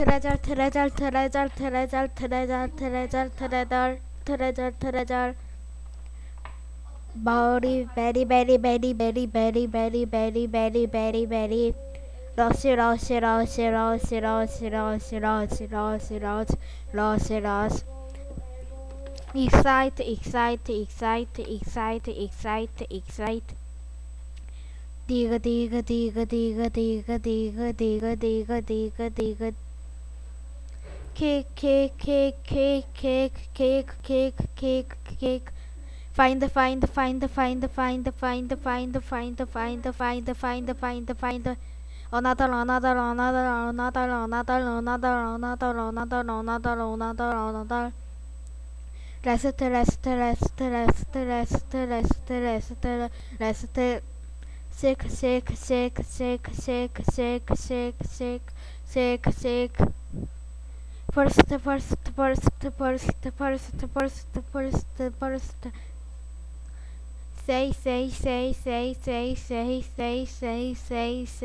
Treasure, treasure, treasure, treasure, treasure, treasure, treasure, treasure, treasure. Body, very, very, very, very, very, very, very, very, very, very. Rossi, Rossi, Rossi, Rossi, Rossi, Rossi, Rossi, Rossi, Rossi, Rossi, Rossi. Excite, excite, excite, excite, excite, excite. Diga, diga, diga, diga, diga, diga, diga, diga, diga, diga. Kick, kick, kick, kick, kick, kick, kick, kick, kick. Find the find the find the find the find the find the find the find the find the find the find the find the find the another another another another another another another another another another another rest rest rest rest rest rest rest rest sick sick sick sick sick sick sick sick sick sick first first first first first first first first say say say say say say say say say